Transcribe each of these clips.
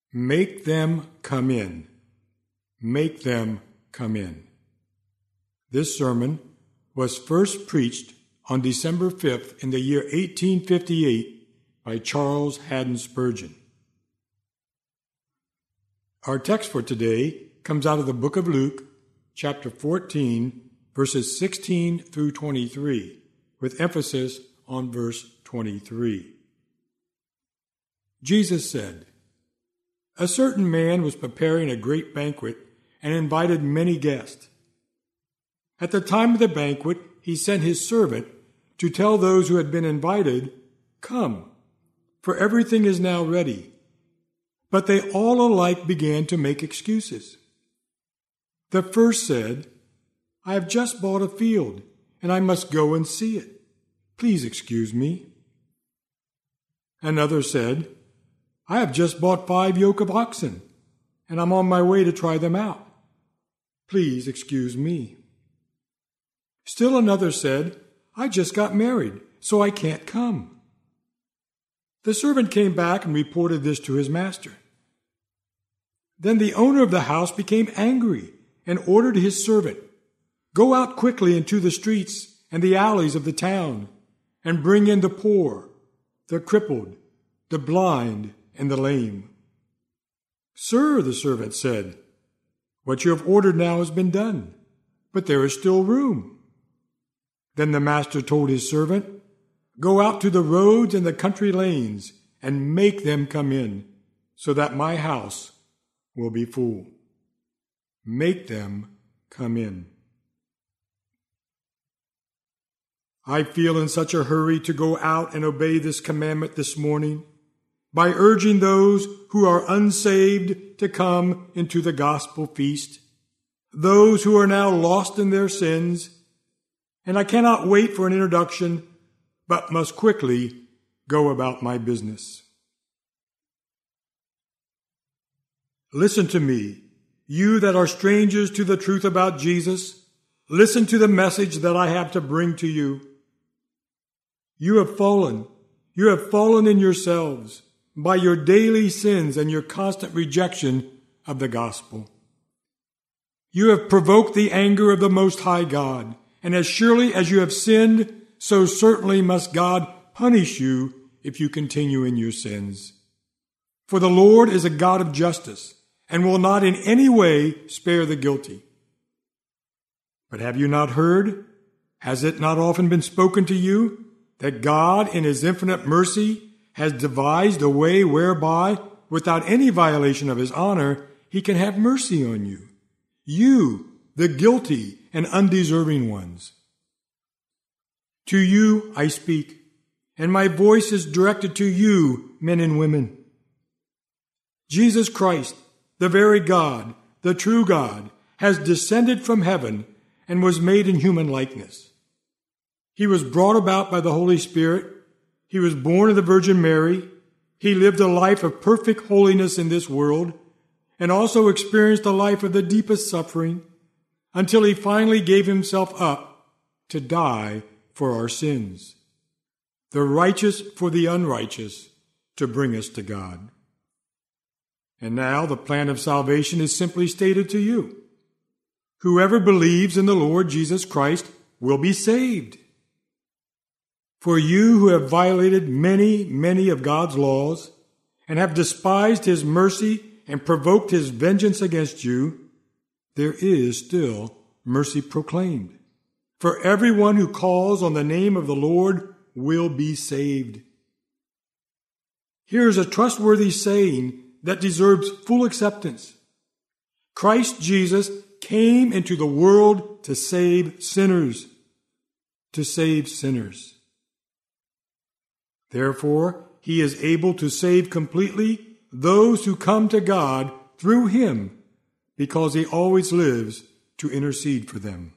Make them come in. Make them come in. This sermon was first preached on December 5th in the year 1858 by Charles Haddon Spurgeon. Our text for today comes out of the book of Luke, chapter 14, verses 16 through 23, with emphasis on verse 23. Jesus said, "A certain man was preparing a great banquet and invited many guests. At the time of the banquet, he sent his servant to tell those who had been invited, 'Come, for everything is now ready.' But they all alike began to make excuses. The first said, 'I have just bought a field, and I must go and see it. Please excuse me.' Another said, 'I have just bought 5 yoke of oxen, and I'm on my way to try them out. Please excuse me.' Still another said, 'I just got married, so I can't come.' The servant came back and reported this to his master. Then the owner of the house became angry and ordered his servant, 'Go out quickly into the streets and the alleys of the town, and bring in the poor, the crippled, the blind, and the lame.' 'Sir,' the servant said, 'what you have ordered now has been done, but there is still room.' Then the master told his servant, 'Go out to the roads and the country lanes, and make them come in, so that my house will be full.' Make them come in." I feel in such a hurry to go out and obey this commandment this morning by urging those who are unsaved to come into the gospel feast, those who are now lost in their sins, and I cannot wait for an introduction, but must quickly go about my business. Listen to me, you that are strangers to the truth about Jesus. Listen to the message that I have to bring to you. You have fallen in yourselves by your daily sins and your constant rejection of the gospel. You have provoked the anger of the Most High God, and as surely as you have sinned, so certainly must God punish you if you continue in your sins. For the Lord is a God of justice, and will not in any way spare the guilty. But have you not heard? Has it not often been spoken to you that God in his infinite mercy has devised a way whereby, without any violation of his honor, he can have mercy on you? You, the guilty and undeserving ones. To you I speak, and my voice is directed to you, men and women. Jesus Christ, the very God, the true God, has descended from heaven and was made in human likeness. He was brought about by the Holy Spirit. He was born of the Virgin Mary. He lived a life of perfect holiness in this world, and also experienced a life of the deepest suffering, until he finally gave himself up to die for our sins, the righteous for the unrighteous, to bring us to God. And now the plan of salvation is simply stated to you. Whoever believes in the Lord Jesus Christ will be saved. For you who have violated many of God's laws, and have despised his mercy and provoked his vengeance against you, there is still mercy proclaimed. For everyone who calls on the name of the Lord will be saved. Here is a trustworthy saying that deserves full acceptance. Christ Jesus came into the world to save sinners. To save sinners. Therefore, he is able to save completely those who come to God through him, because he always lives to intercede for them.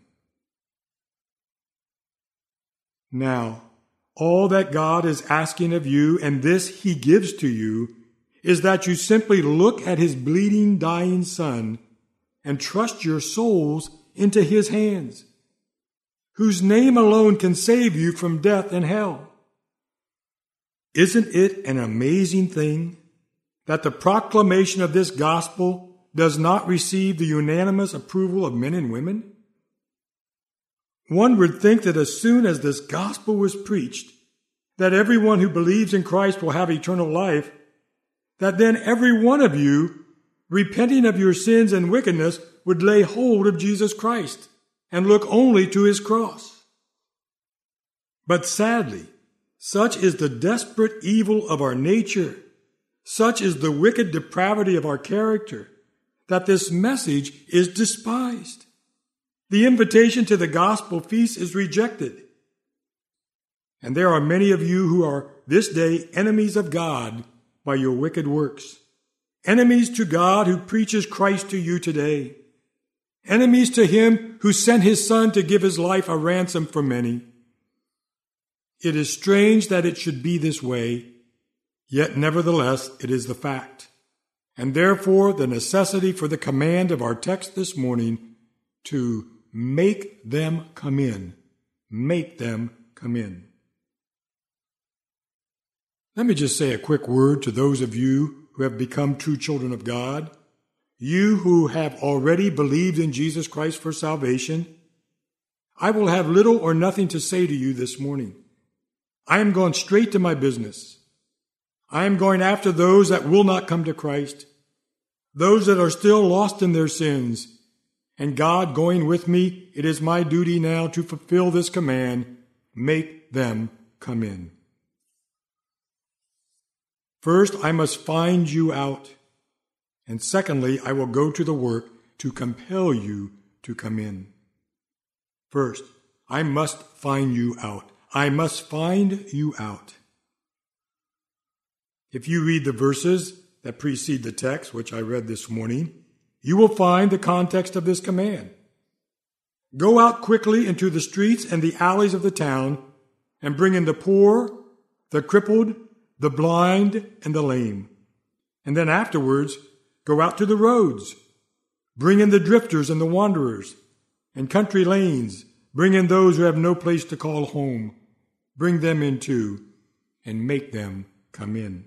Now, all that God is asking of you, and this he gives to you, is that you simply look at his bleeding, dying Son and trust your souls into his hands, whose name alone can save you from death and hell. Isn't it an amazing thing that the proclamation of this gospel does not receive the unanimous approval of men and women? One would think that as soon as this gospel was preached, that everyone who believes in Christ will have eternal life, that then every one of you, repenting of your sins and wickedness, would lay hold of Jesus Christ and look only to his cross. But sadly, such is the desperate evil of our nature, such is the wicked depravity of our character, that this message is despised. The invitation to the gospel feast is rejected. And there are many of you who are this day enemies of God by your wicked works, enemies to God who preaches Christ to you today, enemies to him who sent his Son to give his life a ransom for many. It is strange that it should be this way, yet nevertheless it is the fact, and therefore the necessity for the command of our text this morning to make them come in. Make them come in. Let me just say a quick word to those of you who have become true children of God, you who have already believed in Jesus Christ for salvation. I will have little or nothing to say to you this morning. I am going straight to my business. I am going after those that will not come to Christ, those that are still lost in their sins. And God going with me, it is my duty now to fulfill this command, make them come in. First, I must find you out. And secondly, I will go to the work to compel you to come in. First, I must find you out. I must find you out. If you read the verses that precede the text, which I read this morning, you will find the context of this command. Go out quickly into the streets and the alleys of the town and bring in the poor, the crippled, the blind, and the lame. And then afterwards, go out to the roads. Bring in the drifters and the wanderers, and country lanes. Bring in those who have no place to call home. Bring them in too, and make them come in.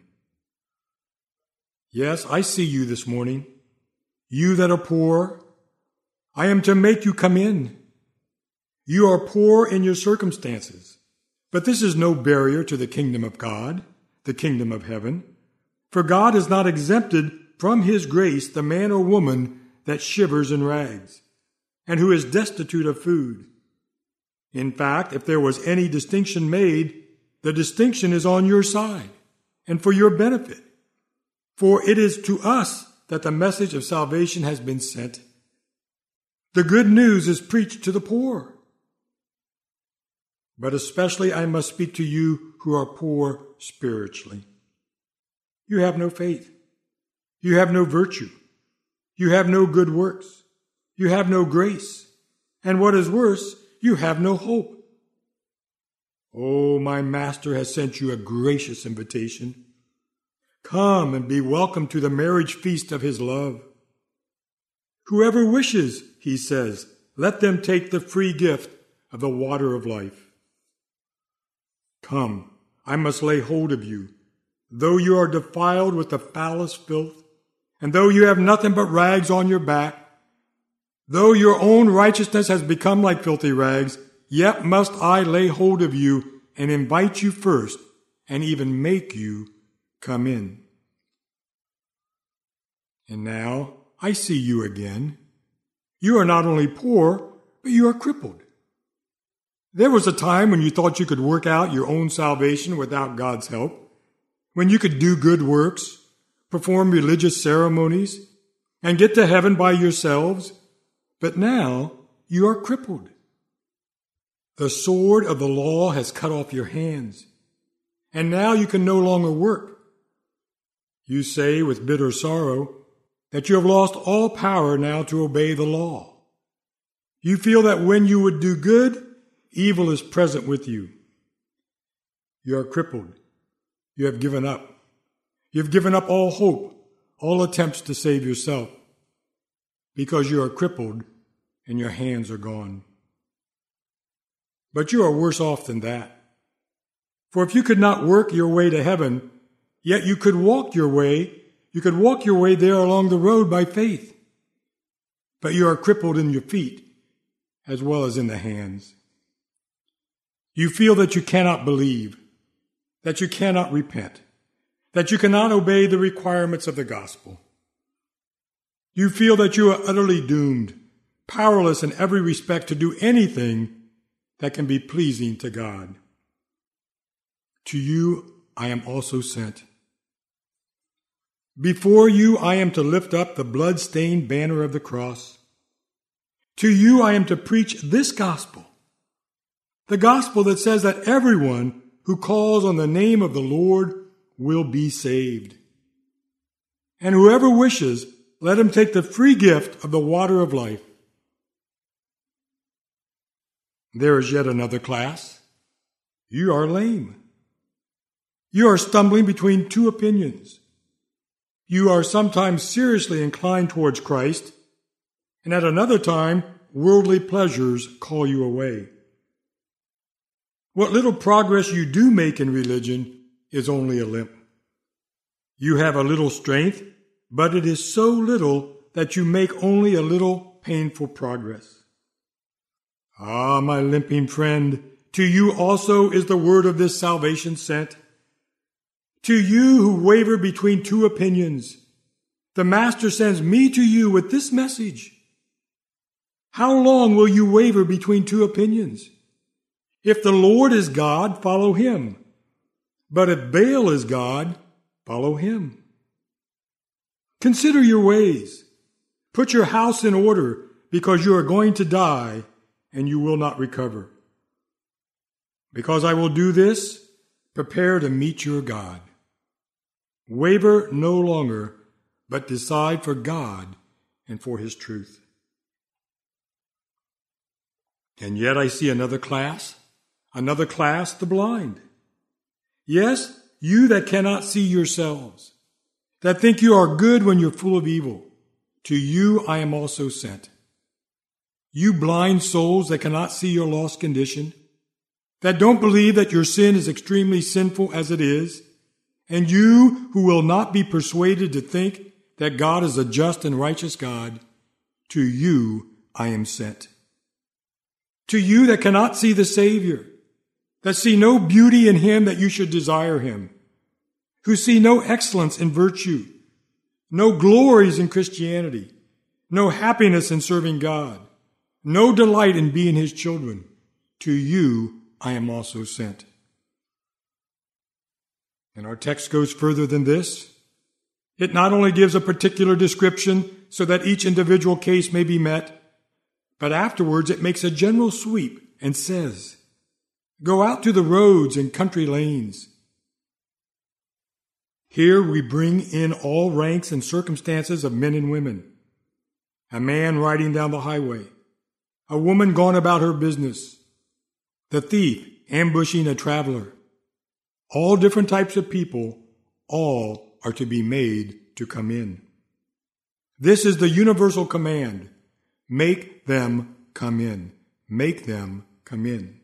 Yes, I see you this morning. You that are poor, I am to make you come in. You are poor in your circumstances, but this is no barrier to the kingdom of God, the kingdom of heaven. For God has not exempted from his grace the man or woman that shivers in rags, and who is destitute of food. In fact, if there was any distinction made, the distinction is on your side, and for your benefit. For it is to us that the message of salvation has been sent. The good news is preached to the poor. But especially I must speak to you who are poor spiritually. You have no faith. You have no virtue. You have no good works. You have no grace. And what is worse, you have no hope. Oh, my Master has sent you a gracious invitation. Come and be welcome to the marriage feast of his love. Whoever wishes, he says, let them take the free gift of the water of life. Come, I must lay hold of you, though you are defiled with the foulest filth, and though you have nothing but rags on your back, though your own righteousness has become like filthy rags, yet must I lay hold of you and invite you first, and even make you come in. And now I see you again. You are not only poor, but you are crippled. There was a time when you thought you could work out your own salvation without God's help, when you could do good works, perform religious ceremonies, and get to heaven by yourselves. But now you are crippled. The sword of the law has cut off your hands, and now you can no longer work. You say with bitter sorrow that you have lost all power now to obey the law. You feel that when you would do good, evil is present with you. You are crippled. You have given up. You have given up all hope, all attempts to save yourself, because you are crippled and your hands are gone. But you are worse off than that. For if you could not work your way to heaven, yet you could walk your way, You could walk your way there along the road by faith, but you are crippled in your feet as well as in the hands. You feel that you cannot believe, that you cannot repent, that you cannot obey the requirements of the gospel. You feel that you are utterly doomed, powerless in every respect to do anything that can be pleasing to God. To you I am also sent. Before you I am to lift up the blood-stained banner of the cross. To you I am to preach this gospel, the gospel that says that everyone who calls on the name of the Lord will be saved. And whoever wishes, let him take the free gift of the water of life. There is yet another class. You are lame. You are stumbling between two opinions. You are sometimes seriously inclined towards Christ, and at another time, worldly pleasures call you away. What little progress you do make in religion is only a limp. You have a little strength, but it is so little that you make only a little painful progress. Ah, my limping friend, to you also is the word of this salvation sent. To you who waver between two opinions, the Master sends me to you with this message. How long will you waver between two opinions? If the Lord is God, follow him. But if Baal is God, follow him. Consider your ways. Put your house in order, because you are going to die, and you will not recover. Because I will do this, prepare to meet your God. Waver no longer, but decide for God and for his truth. And yet I see another class, the blind. Yes, you that cannot see yourselves, that think you are good when you're full of evil. To you I am also sent. You blind souls that cannot see your lost condition, that don't believe that your sin is extremely sinful as it is, and you who will not be persuaded to think that God is a just and righteous God, to you I am sent. To you that cannot see the Savior, that see no beauty in him that you should desire him, who see no excellence in virtue, no glories in Christianity, no happiness in serving God, no delight in being his children, to you I am also sent. And our text goes further than this. It not only gives a particular description so that each individual case may be met, but afterwards it makes a general sweep and says, go out to the roads and country lanes. Here we bring in all ranks and circumstances of men and women. A man riding down the highway, a woman gone about her business, the thief ambushing a traveler. All different types of people, all are to be made to come in. This is the universal command. Make them come in. Make them come in.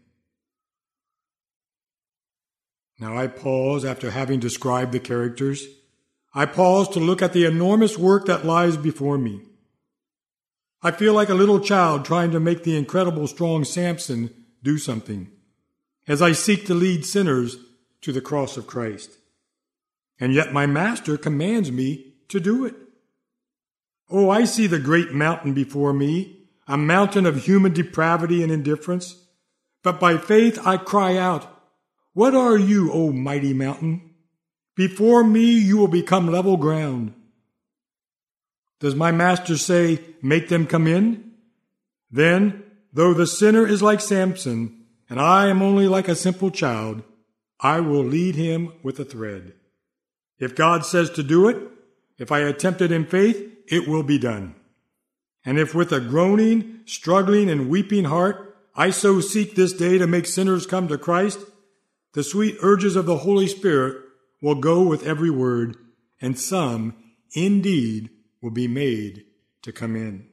Now I pause after having described the characters. I pause to look at the enormous work that lies before me. I feel like a little child trying to make the incredible strong Samson do something, as I seek to lead sinners to the cross of Christ. And yet my Master commands me to do it. Oh, I see the great mountain before me, a mountain of human depravity and indifference. But by faith I cry out, what are you, O mighty mountain? Before me you will become level ground. Does my Master say, make them come in? Then, though the sinner is like Samson, and I am only like a simple child, I will lead him with a thread. If God says to do it, if I attempt it in faith, it will be done. And if with a groaning, struggling, and weeping heart, I so seek this day to make sinners come to Christ, the sweet urges of the Holy Spirit will go with every word, and some, indeed, will be made to come in.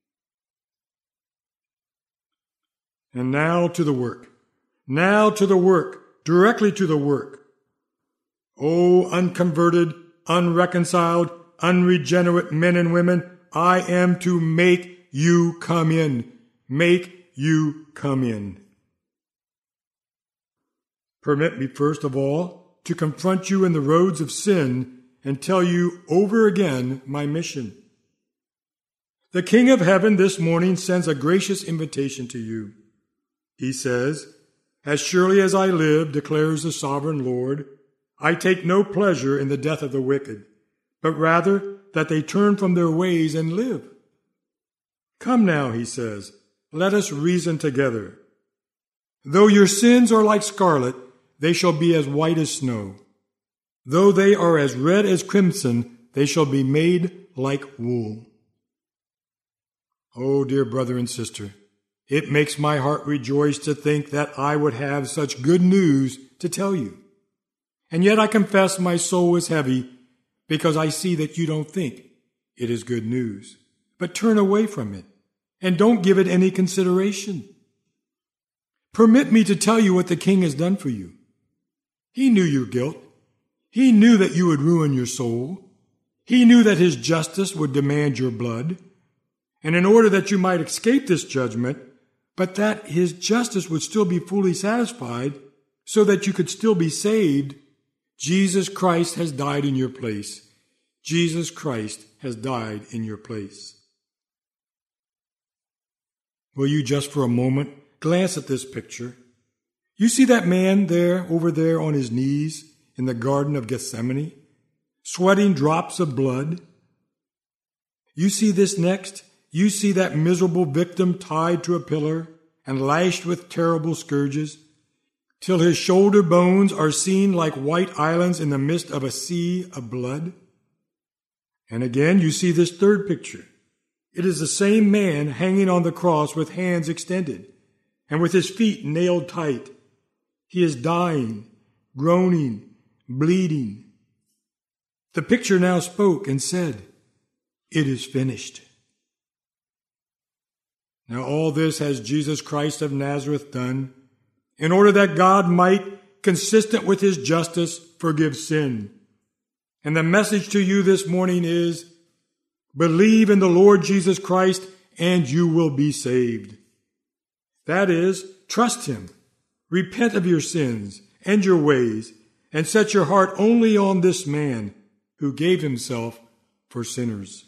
And now to the work. Now to the work, directly to the work. O unconverted, unreconciled, unregenerate men and women, I am to make you come in. Make you come in. Permit me, first of all, to confront you in the roads of sin and tell you over again my mission. The King of Heaven this morning sends a gracious invitation to you. He says, "As surely as I live, declares the sovereign Lord, I take no pleasure in the death of the wicked, but rather that they turn from their ways and live. Come now," he says, "let us reason together. Though your sins are like scarlet, they shall be as white as snow. Though they are as red as crimson, they shall be made like wool." Oh, dear brother and sister, it makes my heart rejoice to think that I would have such good news to tell you. And yet I confess my soul is heavy because I see that you don't think it is good news, but turn away from it and don't give it any consideration. Permit me to tell you what the King has done for you. He knew your guilt. He knew that you would ruin your soul. He knew that his justice would demand your blood. And in order that you might escape this judgment, but that his justice would still be fully satisfied so that you could still be saved, Jesus Christ has died in your place. Jesus Christ has died in your place. Will you just for a moment glance at this picture? You see that man over there on his knees in the Garden of Gethsemane, sweating drops of blood? You see this next? You see that miserable victim tied to a pillar and lashed with terrible scourges, till his shoulder bones are seen like white islands in the midst of a sea of blood? And again, you see this third picture. It is the same man hanging on the cross with hands extended and with his feet nailed tight. He is dying, groaning, bleeding. The picture now spoke and said, "It is finished." Now all this has Jesus Christ of Nazareth done, in order that God might, consistent with his justice, forgive sin. And the message to you this morning is, believe in the Lord Jesus Christ and you will be saved. That is, trust him, repent of your sins and your ways, and set your heart only on this man who gave himself for sinners.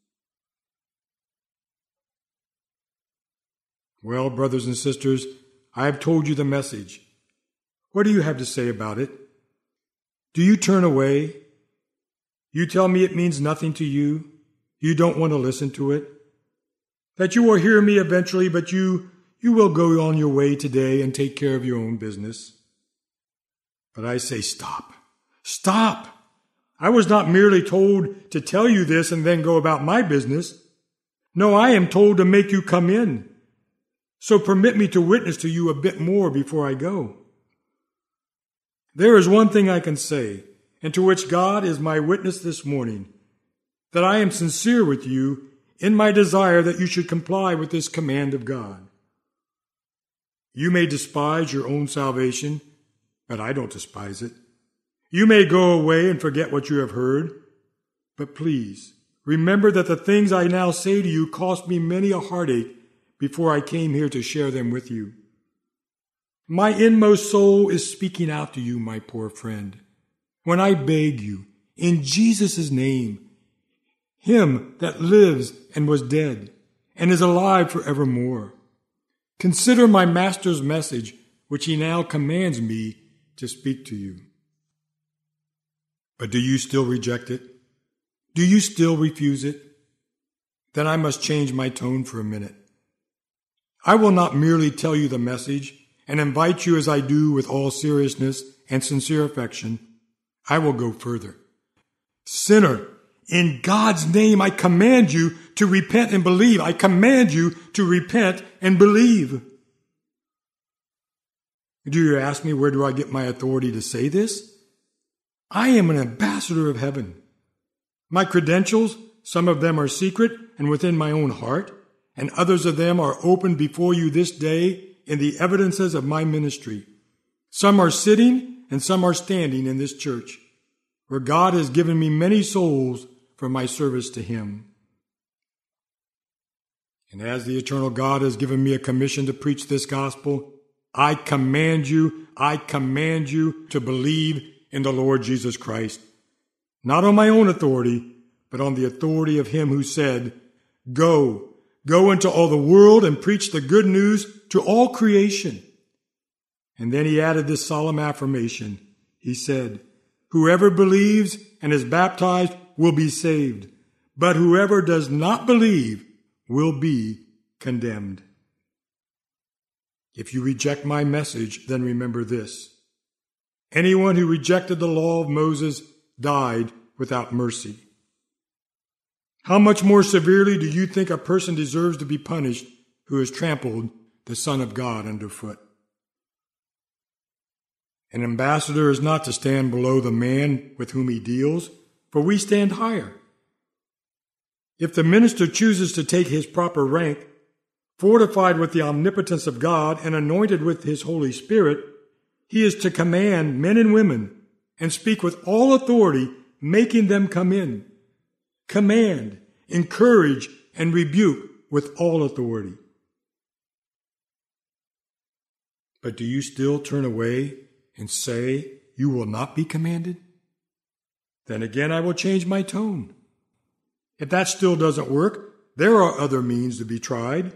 Well, brothers and sisters, I have told you the message. What do you have to say about it? Do you turn away? You tell me it means nothing to you. You don't want to listen to it. That you will hear me eventually, but you will go on your way today and take care of your own business. But I say, stop. Stop! I was not merely told to tell you this and then go about my business. No, I am told to make you come in. So permit me to witness to you a bit more before I go. There is one thing I can say, and to which God is my witness this morning, that I am sincere with you in my desire that you should comply with this command of God. You may despise your own salvation, but I don't despise it. You may go away and forget what you have heard, but please remember that the things I now say to you cost me many a heartache before I came here to share them with you. My inmost soul is speaking out to you, my poor friend, when I beg you, in Jesus' name, him that lives and was dead and is alive forevermore, consider my Master's message, which he now commands me to speak to you. But do you still reject it? Do you still refuse it? Then I must change my tone for a minute. I will not merely tell you the message and invite you as I do with all seriousness and sincere affection. I will go further. Sinner, in God's name I command you to repent and believe. I command you to repent and believe. Do you ask me where do I get my authority to say this? I am an ambassador of heaven. My credentials, some of them are secret and within my own heart, and others of them are open before you this day in the evidences of my ministry. Some are sitting and some are standing in this church, where God has given me many souls for my service to him. And as the eternal God has given me a commission to preach this gospel, I command you to believe in the Lord Jesus Christ, not on my own authority, but on the authority of him who said, Go into all the world and preach the good news to all creation. And then he added this solemn affirmation. He said, Whoever believes and is baptized will be saved, but whoever does not believe will be condemned. If you reject my message, then remember this. Anyone who rejected the law of Moses died without mercy. How much more severely do you think a person deserves to be punished who has trampled the Son of God underfoot? An ambassador is not to stand below the man with whom he deals, for we stand higher. If the minister chooses to take his proper rank, fortified with the omnipotence of God and anointed with his Holy Spirit, he is to command men and women and speak with all authority, making them come in. Command, encourage, and rebuke with all authority. But do you still turn away and say you will not be commanded? Then again I will change my tone. If that still doesn't work, there are other means to be tried.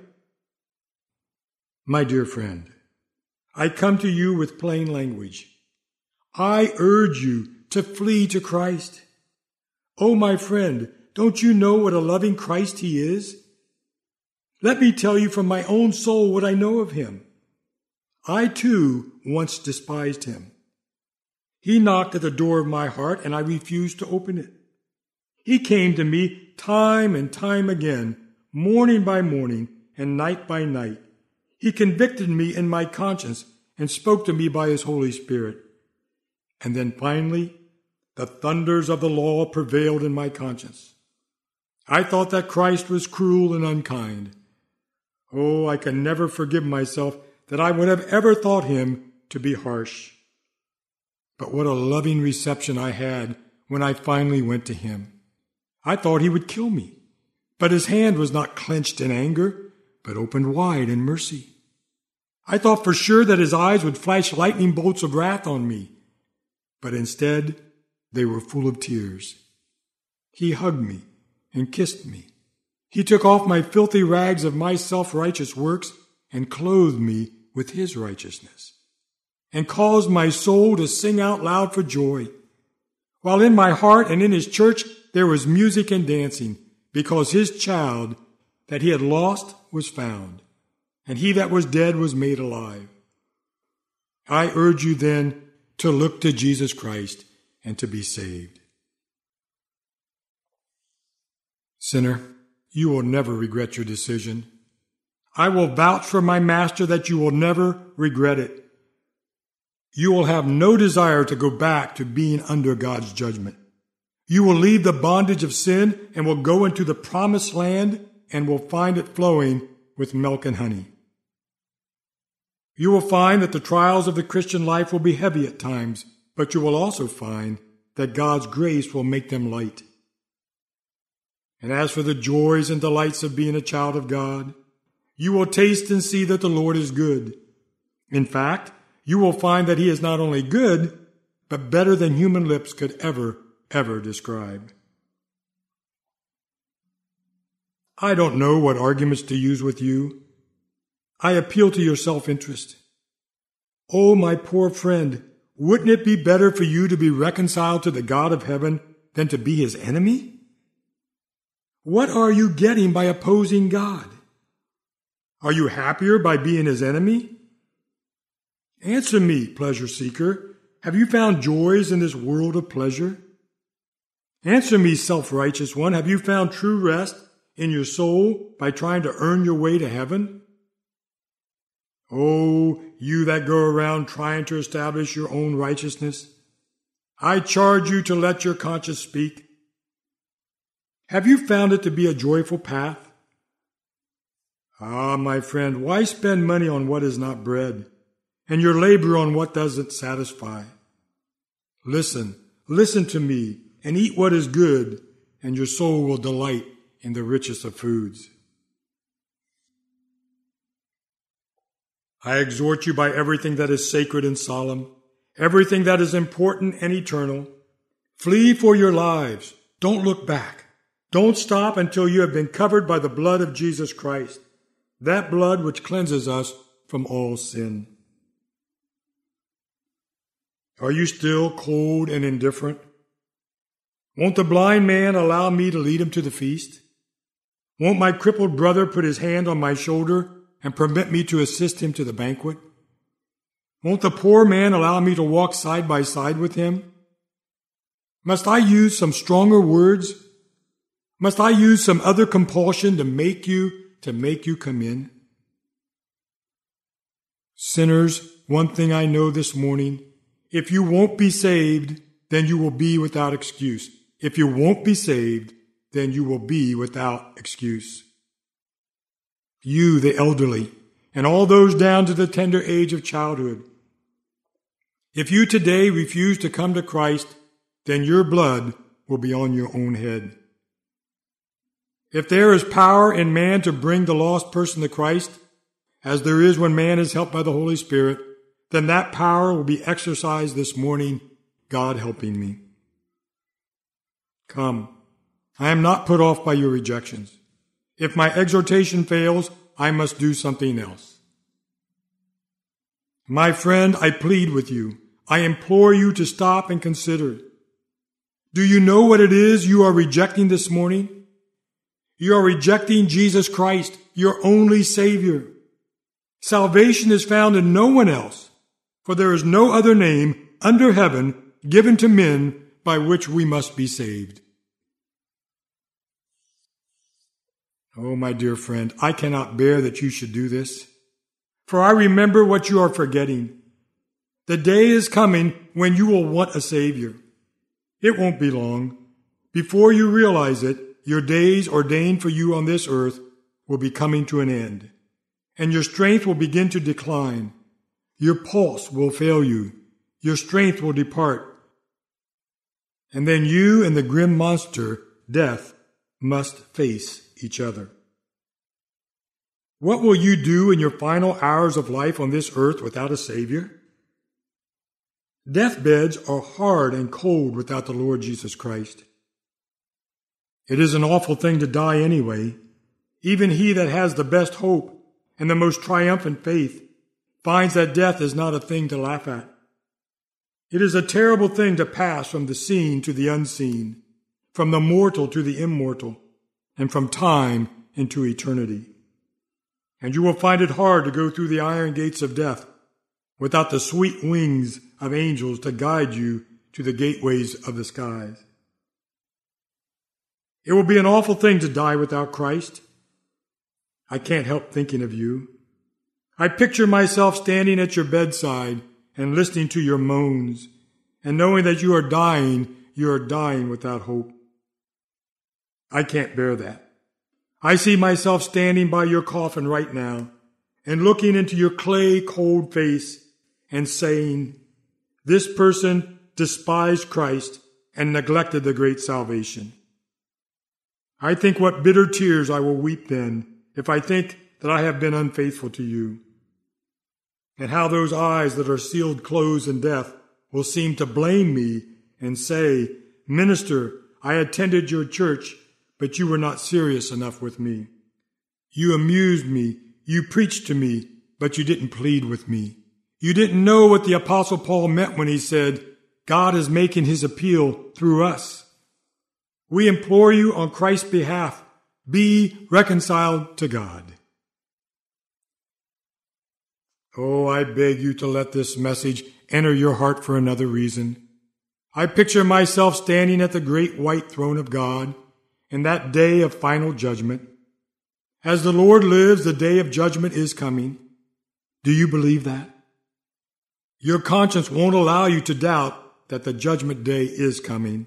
My dear friend, I come to you with plain language. I urge you to flee to Christ. Oh, my friend, don't you know what a loving Christ he is? Let me tell you from my own soul what I know of him. I, too, once despised him. He knocked at the door of my heart, and I refused to open it. He came to me time and time again, morning by morning and night by night. He convicted me in my conscience and spoke to me by his Holy Spirit. And then finally, the thunders of the law prevailed in my conscience. I thought that Christ was cruel and unkind. Oh, I can never forgive myself that I would have ever thought him to be harsh. But what a loving reception I had when I finally went to him. I thought he would kill me, but his hand was not clenched in anger, but opened wide in mercy. I thought for sure that his eyes would flash lightning bolts of wrath on me, but instead they were full of tears. He hugged me and kissed me. He took off my filthy rags of my self-righteous works and clothed me with his righteousness, and caused my soul to sing out loud for joy, while in my heart and in his church there was music and dancing, because his child that he had lost was found, and he that was dead was made alive. I urge you then to look to Jesus Christ and to be saved. Sinner, you will never regret your decision. I will vouch for my Master that you will never regret it. You will have no desire to go back to being under God's judgment. You will leave the bondage of sin and will go into the promised land and will find it flowing with milk and honey. You will find that the trials of the Christian life will be heavy at times, but you will also find that God's grace will make them light. And as for the joys and delights of being a child of God, you will taste and see that the Lord is good. In fact, you will find that he is not only good, but better than human lips could ever describe. I don't know what arguments to use with you. I appeal to your self-interest. Oh, my poor friend, wouldn't it be better for you to be reconciled to the God of heaven than to be his enemy? What are you getting by opposing God? Are you happier by being his enemy? Answer me, pleasure seeker. Have you found joys in this world of pleasure? Answer me, self-righteous one. Have you found true rest in your soul by trying to earn your way to heaven? Oh, you that go around trying to establish your own righteousness, I charge you to let your conscience speak. Have you found it to be a joyful path? Ah, my friend, why spend money on what is not bread, and your labor on what doesn't satisfy? Listen to me, and eat what is good, and your soul will delight in the richest of foods. I exhort you by everything that is sacred and solemn, everything that is important and eternal. Flee for your lives. Don't look back. Don't stop until you have been covered by the blood of Jesus Christ, that blood which cleanses us from all sin. Are you still cold and indifferent? Won't the blind man allow me to lead him to the feast? Won't my crippled brother put his hand on my shoulder and permit me to assist him to the banquet? Won't the poor man allow me to walk side by side with him? Must I use some stronger words? Must I use some other compulsion to make you come in? Sinners, one thing I know this morning, if you won't be saved, then you will be without excuse. If you won't be saved, then you will be without excuse. You, the elderly, and all those down to the tender age of childhood, if you today refuse to come to Christ, then your blood will be on your own head. If there is power in man to bring the lost person to Christ, as there is when man is helped by the Holy Spirit, then that power will be exercised this morning, God helping me. Come, I am not put off by your rejections. If my exhortation fails, I must do something else. My friend, I plead with you. I implore you to stop and consider. Do you know what it is you are rejecting this morning? You are rejecting Jesus Christ, your only Savior. Salvation is found in no one else, for there is no other name under heaven given to men by which we must be saved. Oh, my dear friend, I cannot bear that you should do this, for I remember what you are forgetting. The day is coming when you will want a Savior. It won't be long. Before you realize it, your days ordained for you on this earth will be coming to an end, and your strength will begin to decline. Your pulse will fail you. Your strength will depart. And then you and the grim monster, death, must face each other. What will you do in your final hours of life on this earth without a Savior? Deathbeds are hard and cold without the Lord Jesus Christ. It is an awful thing to die anyway. Even he that has the best hope and the most triumphant faith finds that death is not a thing to laugh at. It is a terrible thing to pass from the seen to the unseen, from the mortal to the immortal, and from time into eternity. And you will find it hard to go through the iron gates of death without the sweet wings of angels to guide you to the gateways of the skies. It will be an awful thing to die without Christ. I can't help thinking of you. I picture myself standing at your bedside and listening to your moans, and knowing that you are dying without hope. I can't bear that. I see myself standing by your coffin right now and looking into your clay-cold face and saying, this person despised Christ and neglected the great salvation. I think what bitter tears I will weep then if I think that I have been unfaithful to you, and how those eyes that are sealed closed in death will seem to blame me and say, Minister, I attended your church, but you were not serious enough with me. You amused me, you preached to me, but you didn't plead with me. You didn't know what the Apostle Paul meant when he said, God is making his appeal through us. We implore you on Christ's behalf, be reconciled to God. Oh, I beg you to let this message enter your heart for another reason. I picture myself standing at the great white throne of God in that day of final judgment. As the Lord lives, the day of judgment is coming. Do you believe that? Your conscience won't allow you to doubt that the judgment day is coming.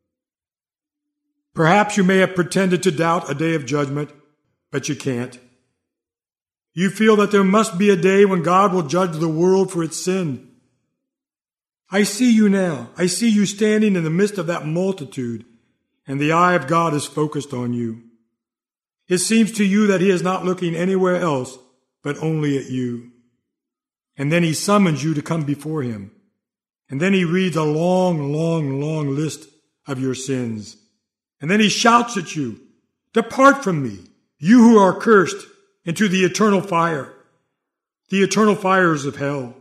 Perhaps you may have pretended to doubt a day of judgment, but you can't. You feel that there must be a day when God will judge the world for its sin. I see you now. I see you standing in the midst of that multitude, and the eye of God is focused on you. It seems to you that he is not looking anywhere else but only at you. And then he summons you to come before him. And then he reads a long, long, long list of your sins. And then he shouts at you, "Depart from me, you who are cursed, into the eternal fire, the eternal fires of hell."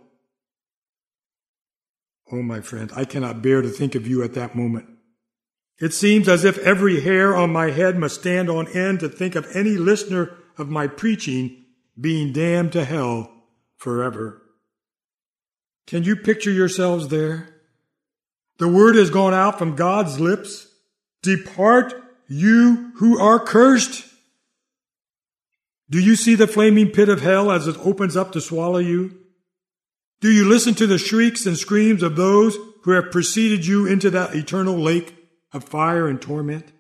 Oh, my friend, I cannot bear to think of you at that moment. It seems as if every hair on my head must stand on end to think of any listener of my preaching being damned to hell forever. Can you picture yourselves there? The word has gone out from God's lips, "Depart, you who are cursed." Do you see the flaming pit of hell as it opens up to swallow you? Do you listen to the shrieks and screams of those who have preceded you into that eternal lake of fire and torment?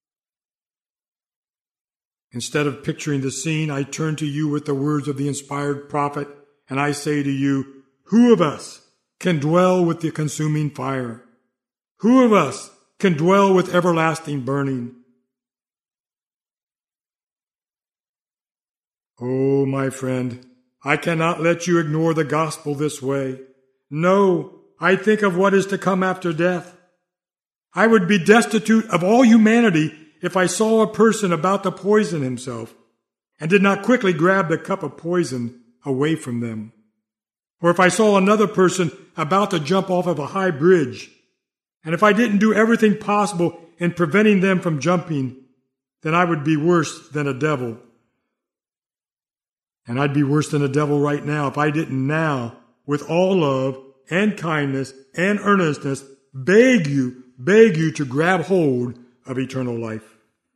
Instead of picturing the scene, I turn to you with the words of the inspired prophet, and I say to you, who of us can dwell with the consuming fire? Who of us can dwell with everlasting burning? Oh, my friend, I cannot let you ignore the gospel this way. No, I think of what is to come after death. I would be destitute of all humanity if I saw a person about to poison himself and did not quickly grab the cup of poison away from them. Or if I saw another person about to jump off of a high bridge, and if I didn't do everything possible in preventing them from jumping, then I would be worse than a devil. And I'd be worse than a devil right now if I didn't now, with all love and kindness and earnestness, beg you to grab hold of eternal life.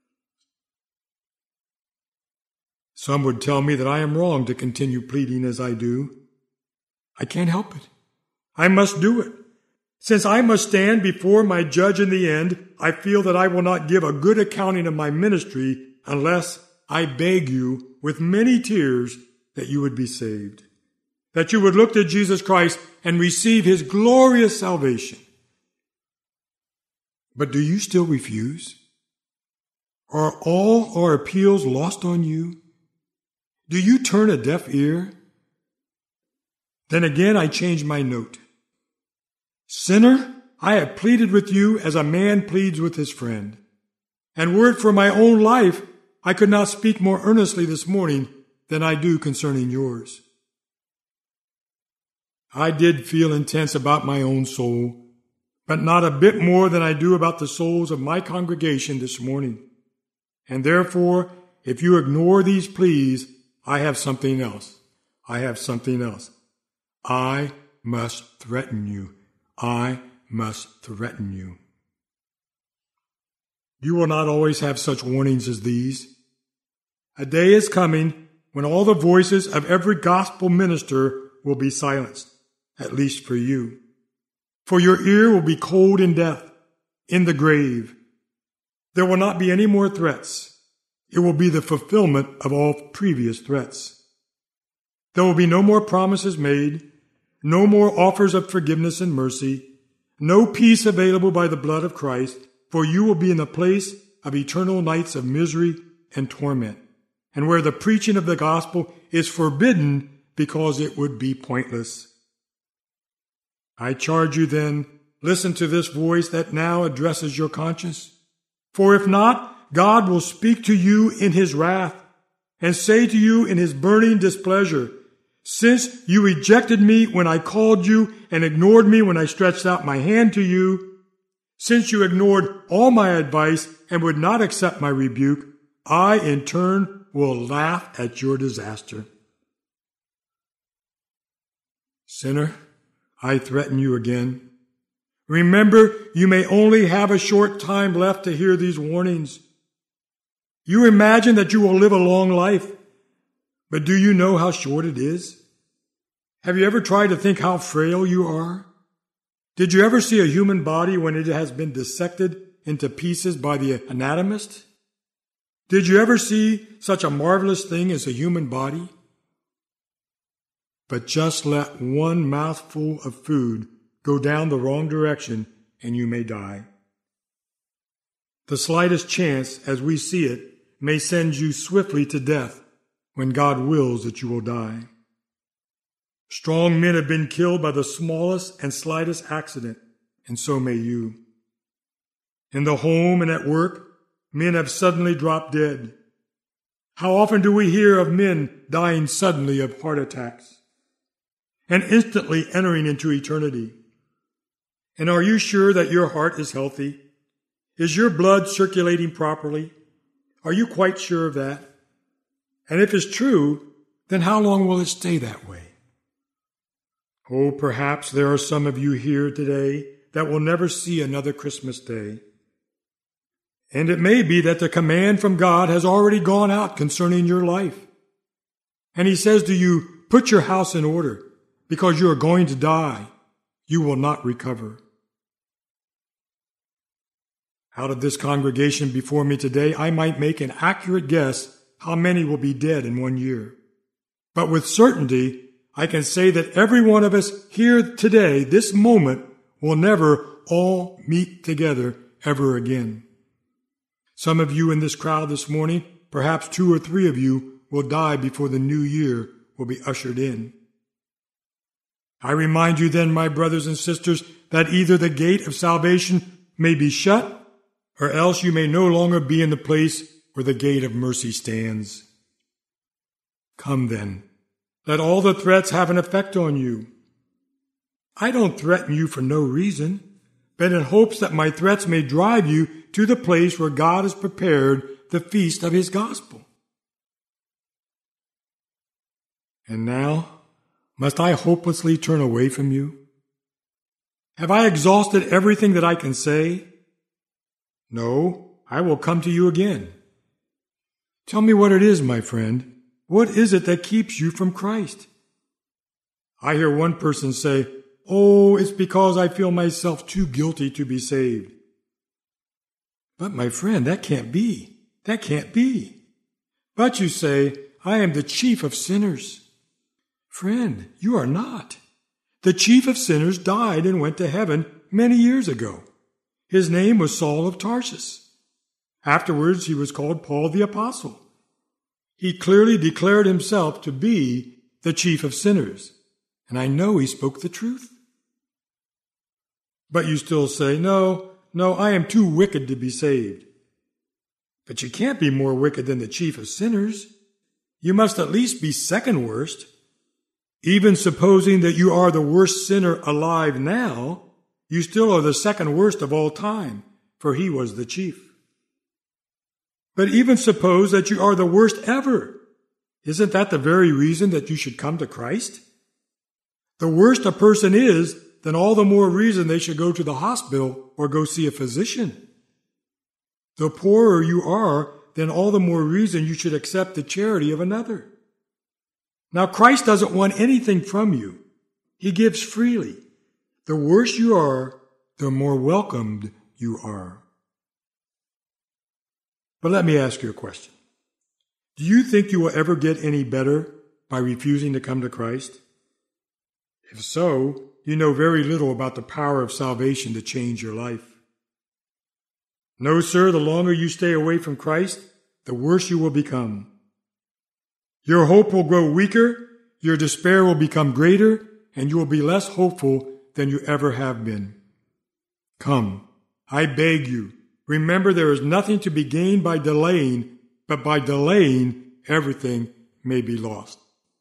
Some would tell me that I am wrong to continue pleading as I do. I can't help it. I must do it. Since I must stand before my judge in the end, I feel that I will not give a good accounting of my ministry unless I beg you with many tears that you would be saved, that you would look to Jesus Christ and receive his glorious salvation. But do you still refuse? Are all our appeals lost on you? Do you turn a deaf ear? Then again I change my note. Sinner, I have pleaded with you as a man pleads with his friend. And were it for my own life, I could not speak more earnestly this morning than I do concerning yours. I did feel intense about my own soul, but not a bit more than I do about the souls of my congregation this morning. And therefore, if you ignore these pleas, I have something else. I have something else. I must threaten you. I must threaten you. You will not always have such warnings as these. A day is coming when all the voices of every gospel minister will be silenced, at least for you. For your ear will be cold in death, in the grave. There will not be any more threats. It will be the fulfillment of all previous threats. There will be no more promises made, no more offers of forgiveness and mercy, no peace available by the blood of Christ, for you will be in the place of eternal nights of misery and torment, and where the preaching of the gospel is forbidden because it would be pointless. I charge you then, listen to this voice that now addresses your conscience. For if not, God will speak to you in his wrath and say to you in his burning displeasure, since you rejected me when I called you and ignored me when I stretched out my hand to you, since you ignored all my advice and would not accept my rebuke, I in turn will laugh at your disaster. Sinner, I threaten you again. Remember, you may only have a short time left to hear these warnings. You imagine that you will live a long life, but do you know how short it is? Have you ever tried to think how frail you are? Did you ever see a human body when it has been dissected into pieces by the anatomist? Did you ever see such a marvelous thing as a human body? But just let one mouthful of food go down the wrong direction and you may die. The slightest chance, as we see it, may send you swiftly to death when God wills that you will die. Strong men have been killed by the smallest and slightest accident, and so may you. In the home and at work, men have suddenly dropped dead. How often do we hear of men dying suddenly of heart attacks and instantly entering into eternity? And are you sure that your heart is healthy? Is your blood circulating properly? Are you quite sure of that? And if it's true, then how long will it stay that way? Oh, perhaps there are some of you here today that will never see another Christmas day. And it may be that the command from God has already gone out concerning your life. And He says to you, put your house in order, because you are going to die. You will not recover. Out of this congregation before me today, I might make an accurate guess how many will be dead in 1 year. But with certainty, I can say that every one of us here today, this moment, will never all meet together ever again. Some of you in this crowd this morning, perhaps 2 or 3 of you, will die before the new year will be ushered in. I remind you then, my brothers and sisters, that either the gate of salvation may be shut, or else you may no longer be in the place where the gate of mercy stands. Come then, let all the threats have an effect on you. I don't threaten you for no reason, but in hopes that my threats may drive you to the place where God has prepared the feast of His gospel. And now, must I hopelessly turn away from you? Have I exhausted everything that I can say? No, I will come to you again. Tell me what it is, my friend. What is it that keeps you from Christ? I hear one person say, "Oh, it's because I feel myself too guilty to be saved." But my friend, that can't be. That can't be. But you say, "I am the chief of sinners." Friend, you are not. The chief of sinners died and went to heaven many years ago. His name was Saul of Tarsus. Afterwards, he was called Paul the Apostle. He clearly declared himself to be the chief of sinners, and I know he spoke the truth. But you still say, no, I am too wicked to be saved. But you can't be more wicked than the chief of sinners. You must at least be second worst. Even supposing that you are the worst sinner alive now, you still are the second worst of all time, for he was the chief. But even suppose that you are the worst ever. Isn't that the very reason that you should come to Christ? The worse a person is, then all the more reason they should go to the hospital or go see a physician. The poorer you are, then all the more reason you should accept the charity of another. Now, Christ doesn't want anything from you. He gives freely. The worse you are, the more welcomed you are. But let me ask you a question. Do you think you will ever get any better by refusing to come to Christ? If so, you know very little about the power of salvation to change your life. No, sir, the longer you stay away from Christ, the worse you will become. Your hope will grow weaker, your despair will become greater, and you will be less hopeful than you ever have been. Come, I beg you, remember there is nothing to be gained by delaying, but by delaying, everything may be lost.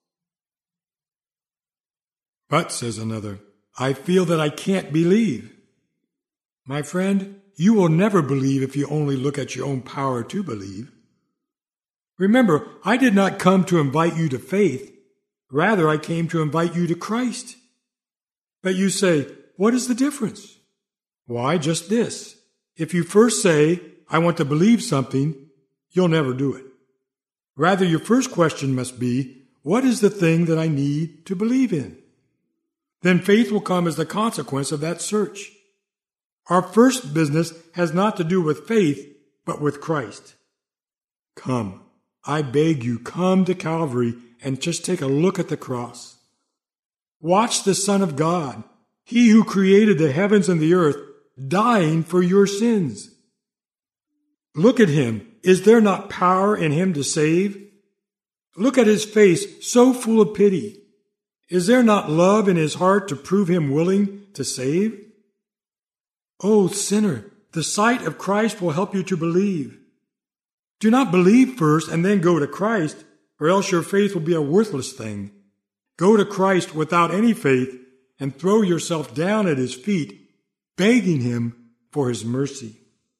But, says another, I feel that I can't believe. My friend, you will never believe if you only look at your own power to believe. Remember, I did not come to invite you to faith. Rather, I came to invite you to Christ. But you say, what is the difference? Why, just this. If you first say, I want to believe something, you'll never do it. Rather, your first question must be, what is the thing that I need to believe in? Then faith will come as the consequence of that search. Our first business has not to do with faith, but with Christ. Come, I beg you, come to Calvary and just take a look at the cross. Watch the Son of God, He who created the heavens and the earth, dying for your sins. Look at him. Is there not power in him to save? Look at his face, so full of pity. Is there not love in his heart to prove him willing to save? O sinner, the sight of Christ will help you to believe. Do not believe first and then go to Christ, or else your faith will be a worthless thing. Go to Christ without any faith and throw yourself down at his feet, begging him for his mercy.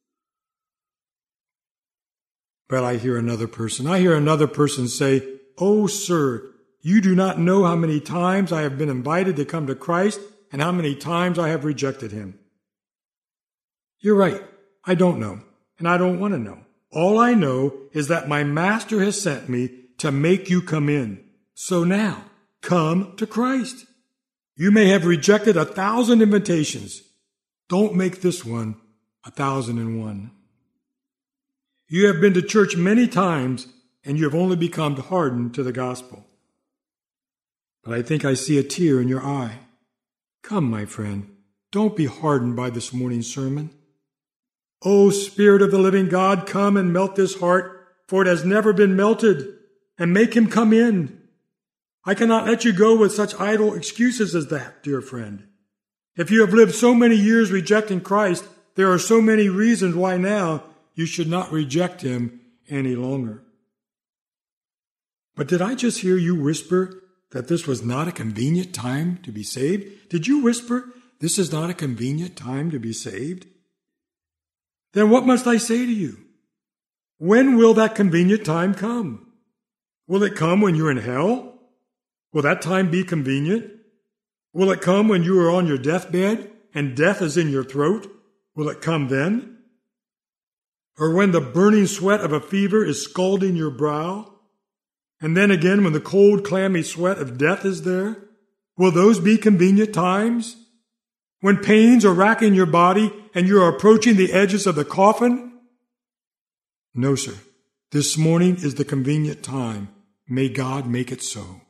But I hear another person say, "Oh, sir, you do not know how many times I have been invited to come to Christ and how many times I have rejected him." You're right. I don't know, and I don't want to know. All I know is that my Master has sent me to make you come in. So now, come to Christ. You may have rejected 1,000 invitations. Don't make this one 1,001. You have been to church many times, and you have only become hardened to the gospel. But I think I see a tear in your eye. Come, my friend, don't be hardened by this morning's sermon. O Spirit of the living God, come and melt this heart, for it has never been melted, and make him come in. I cannot let you go with such idle excuses as that, dear friend. If you have lived so many years rejecting Christ, there are so many reasons why now you should not reject him any longer. But did I just hear you whisper that this was not a convenient time to be saved? Did you whisper, this is not a convenient time to be saved? Then what must I say to you? When will that convenient time come? Will it come when you're in hell? Will that time be convenient? Will it come when you are on your deathbed and death is in your throat? Will it come then? Or when the burning sweat of a fever is scalding your brow? And then again when the cold, clammy sweat of death is there? Will those be convenient times? When pains are racking your body and you are approaching the edges of the coffin? No, sir. This morning is the convenient time. May God make it so.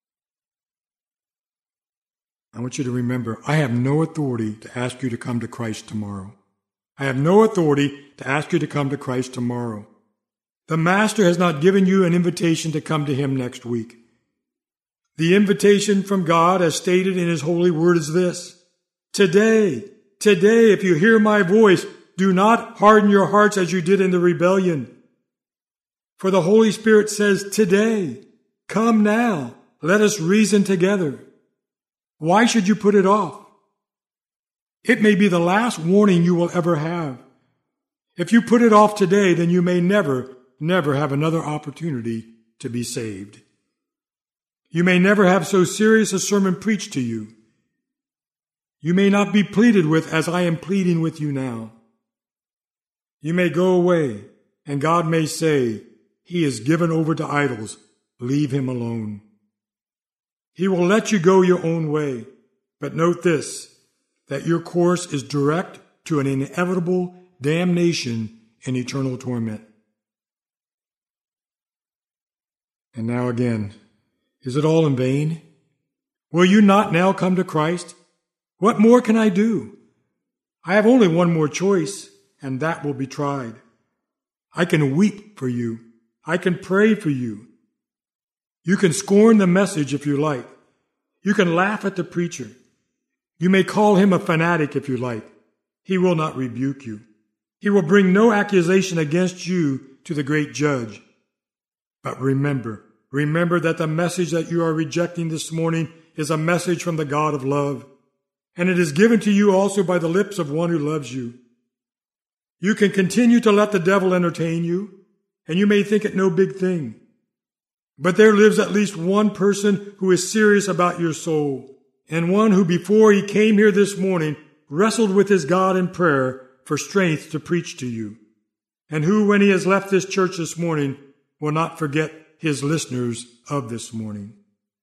I want you to remember, I have no authority to ask you to come to Christ tomorrow. I have no authority to ask you to come to Christ tomorrow. The Master has not given you an invitation to come to him next week. The invitation from God, as stated in his holy word, is this: Today, if you hear my voice, do not harden your hearts as you did in the rebellion. For the Holy Spirit says, today, come now, let us reason together. Why should you put it off? It may be the last warning you will ever have. If you put it off today, then you may never have another opportunity to be saved. You may never have so serious a sermon preached to you. You may not be pleaded with as I am pleading with you now. You may go away, and God may say, he is given over to idols. Leave him alone. He will let you go your own way. But note this, that your course is direct to an inevitable damnation and eternal torment. And now again, is it all in vain? Will you not now come to Christ? What more can I do? I have only one more choice, and that will be tried. I can weep for you. I can pray for you. You can scorn the message if you like. You can laugh at the preacher. You may call him a fanatic if you like. He will not rebuke you. He will bring no accusation against you to the great judge. But remember that the message that you are rejecting this morning is a message from the God of love. And it is given to you also by the lips of one who loves you. You can continue to let the devil entertain you, and you may think it no big thing. But there lives at least one person who is serious about your soul, and one who before he came here this morning wrestled with his God in prayer for strength to preach to you, and who, when he has left this church this morning, will not forget his listeners of this morning.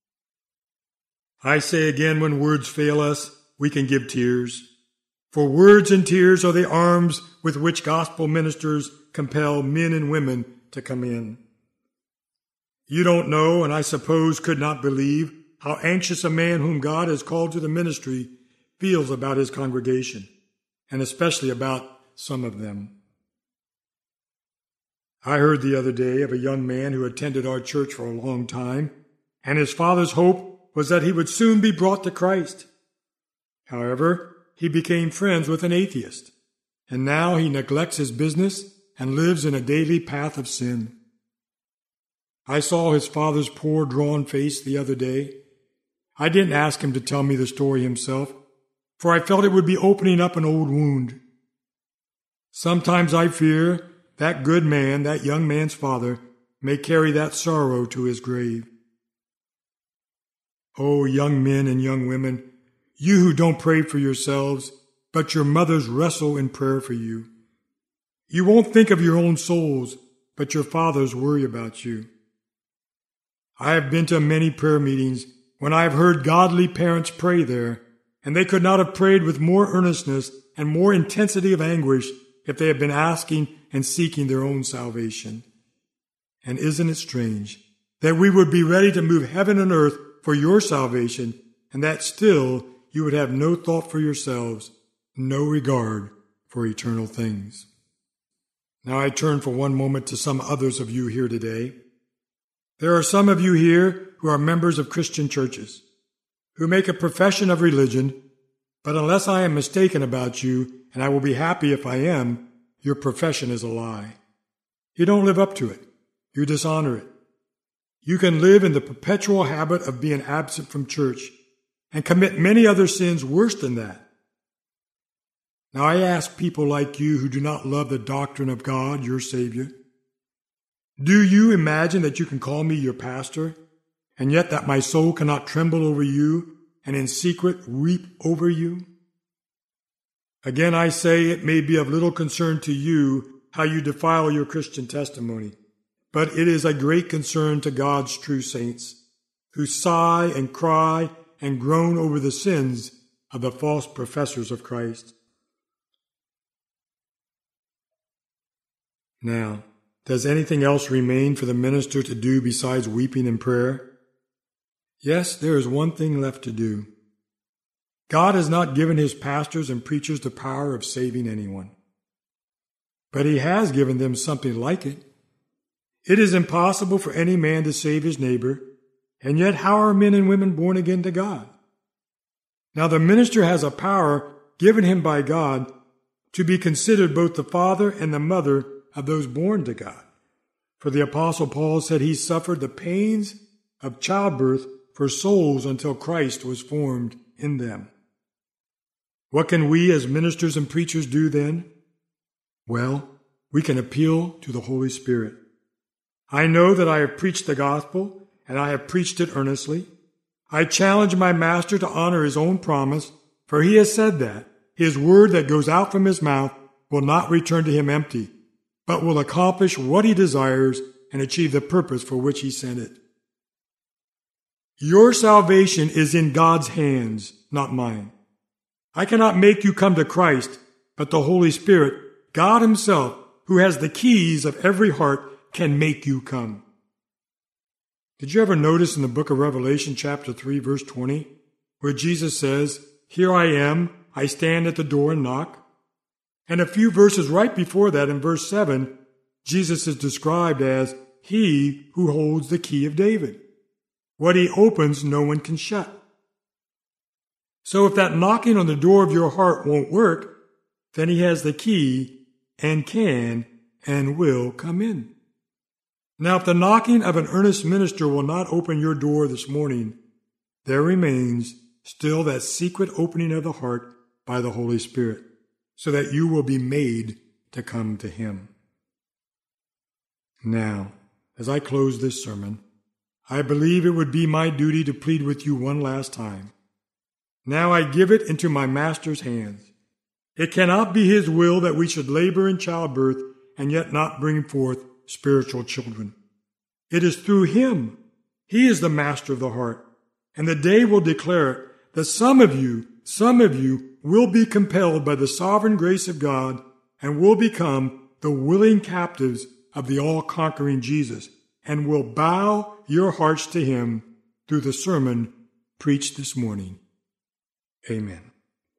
I say again, when words fail us, we can give tears. For words and tears are the arms with which gospel ministers compel men and women to come in. You don't know, and I suppose could not believe, how anxious a man whom God has called to the ministry feels about his congregation, and especially about some of them. I heard the other day of a young man who attended our church for a long time, and his father's hope was that he would soon be brought to Christ. However, he became friends with an atheist, and now he neglects his business and lives in a daily path of sin. I saw his father's poor, drawn face the other day. I didn't ask him to tell me the story himself, for I felt it would be opening up an old wound. Sometimes I fear that good man, that young man's father, may carry that sorrow to his grave. Oh, young men and young women, you who don't pray for yourselves, but your mothers wrestle in prayer for you. You won't think of your own souls, but your fathers worry about you. I have been to many prayer meetings when I have heard godly parents pray there, and they could not have prayed with more earnestness and more intensity of anguish if they had been asking and seeking their own salvation. And isn't it strange that we would be ready to move heaven and earth for your salvation, and that still you would have no thought for yourselves, no regard for eternal things? Now I turn for one moment to some others of you here today. There are some of you here who are members of Christian churches, who make a profession of religion, but unless I am mistaken about you, and I will be happy if I am, your profession is a lie. You don't live up to it. You dishonor it. You can live in the perpetual habit of being absent from church and commit many other sins worse than that. Now I ask people like you who do not love the doctrine of God, your Savior, do you imagine that you can call me your pastor, and yet that my soul cannot tremble over you and in secret weep over you? Again, I say it may be of little concern to you how you defile your Christian testimony, but it is a great concern to God's true saints, who sigh and cry and groan over the sins of the false professors of Christ. Now, does anything else remain for the minister to do besides weeping and prayer? Yes, there is one thing left to do. God has not given his pastors and preachers the power of saving anyone, but he has given them something like it. It is impossible for any man to save his neighbor, and yet how are men and women born again to God? Now the minister has a power given him by God to be considered both the father and the mother of those born to God. For the Apostle Paul said he suffered the pains of childbirth for souls until Christ was formed in them. What can we as ministers and preachers do then? Well, we can appeal to the Holy Spirit. I know that I have preached the gospel, and I have preached it earnestly. I challenge my master to honor his own promise, for he has said that his word that goes out from his mouth will not return to him empty, but will accomplish what he desires and achieve the purpose for which he sent it. Your salvation is in God's hands, not mine. I cannot make you come to Christ, but the Holy Spirit, God himself, who has the keys of every heart, can make you come. Did you ever notice in the book of Revelation, chapter 3, verse 20, where Jesus says, "Here I am, I stand at the door and knock"? And a few verses right before that, in verse 7, Jesus is described as he who holds the key of David. What he opens, no one can shut. So if that knocking on the door of your heart won't work, then he has the key and can and will come in. Now, if the knocking of an earnest minister will not open your door this morning, there remains still that secret opening of the heart by the Holy Spirit, so that you will be made to come to him. Now, as I close this sermon, I believe it would be my duty to plead with you one last time. Now I give it into my Master's hands. It cannot be his will that we should labor in childbirth and yet not bring forth spiritual children. It is through him. He is the master of the heart. And the day will declare it that some of you will be compelled by the sovereign grace of God and will become the willing captives of the all-conquering Jesus and will bow your hearts to him through the sermon preached this morning. Amen.